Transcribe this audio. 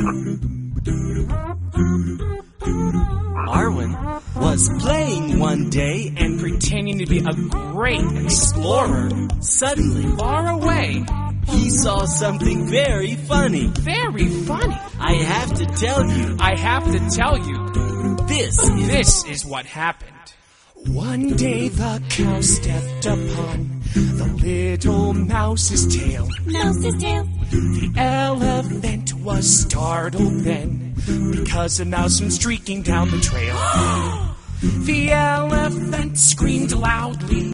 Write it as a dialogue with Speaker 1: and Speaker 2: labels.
Speaker 1: Arwen was playing one day
Speaker 2: and pretending to be a great explorer.
Speaker 1: Suddenly,
Speaker 2: Far away.
Speaker 1: he saw something very funny.
Speaker 2: Very funny.
Speaker 1: I have to tell you,
Speaker 2: I have to tell you, this is what happened. One day the cow stepped upon the little mouse's tail.
Speaker 3: Mouse's tail.
Speaker 2: The elephant was startled then, because a mouse went streaking down the trail. The elephant screamed loudly.